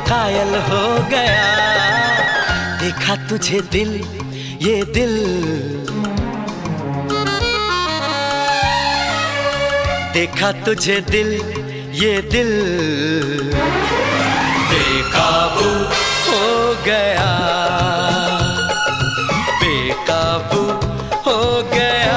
कायल हो गया। देखा तुझे दिल, ये दिल, देखा तुझे दिल, ये दिल बेकाबू हो गया, बेकाबू हो गया।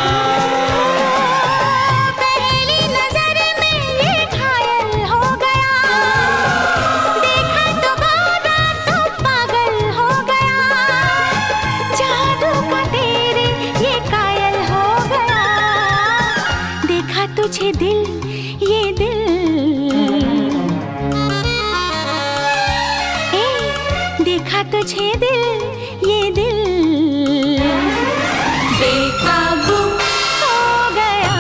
पहली नजर में ये घायल हो गया, देखा दोबारा तो पागल हो गया। जादू का तेरे ये कायल हो गया। देखा तुझे दिल, ये दिल, देखा तुझे दिल, ये दिल बेकाबू हो गया,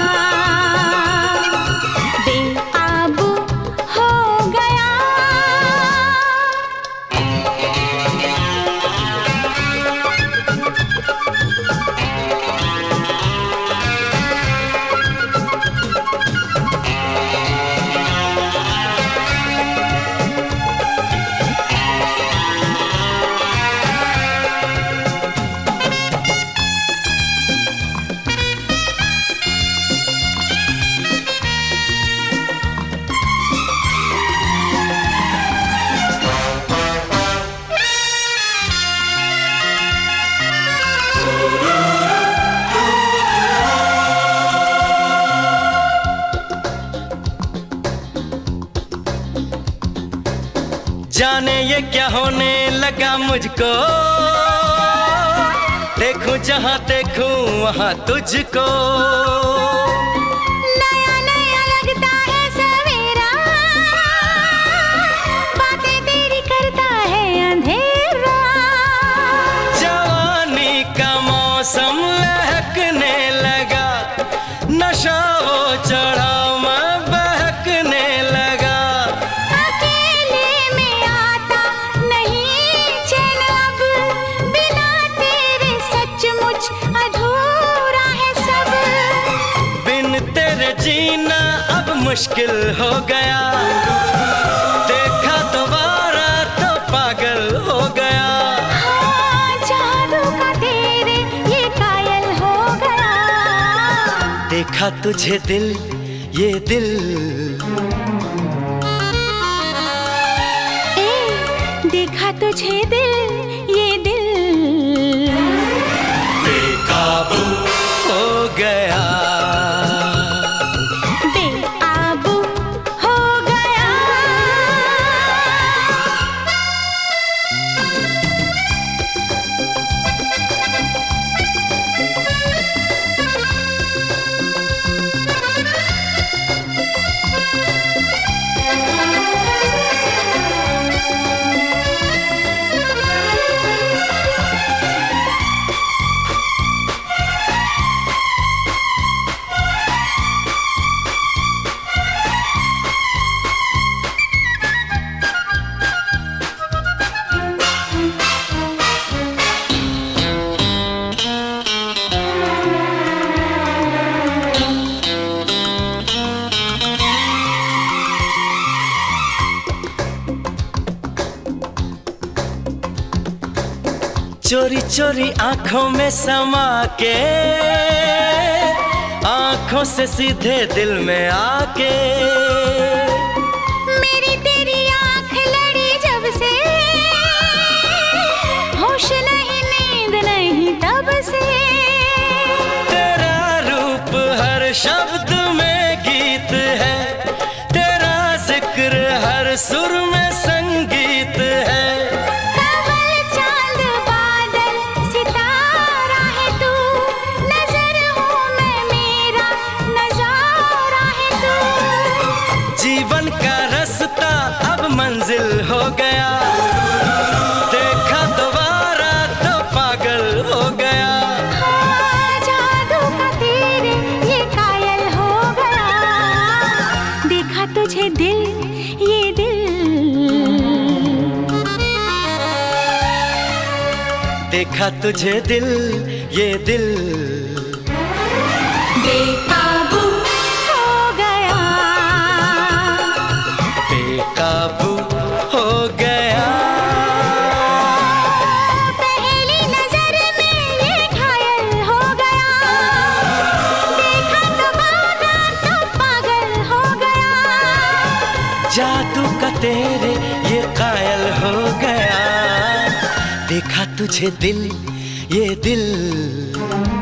बेकाबू हो गया। जाने ये क्या होने लगा मुझको, देखूं जहां देखूं वहां तुझको। नया नया लगता है सवेरा, बातें तेरी करता है अंधेरा। जवानी का मौसम लहकने लगा, नशा वो चढ़ा मैं बहकने लगा। अकेले में आता नहीं चैन अब, बिना तेरे सचमुच अधूरा है सब। बिन तेरे जीना अब मुश्किल हो गया, देखा दोबारा तो पागल हो गया। हाँ, जादू का तेरे ये कायल हो गया। देखा तुझे दिल, ये दिल, देखा तुझे दिल, ये दिल बेकाबू हो गया, बेकाबू हो गया। चोरी चोरी आंखों में समा के, आंखों से सीधे दिल में आके। मेरी तेरी आंख लड़ी जब से, होश नहीं नींद नहीं तब से। तेरा रूप हर शब्द में गीत है, तेरा जिक्र हर सुर में संगीत है। जीवन का रास्ता अब मंजिल हो गया, देखा दोबारा तो पागल हो गया। हाँ, जादू का तेरे ये कायल हो गया। देखा तुझे दिल, ये दिल, देखा तुझे दिल, ये दिल बेकाबू हो गया, बेकाबू हो गया। तेरे ये कायल हो गया। देखा तुझे दिल, ये दिल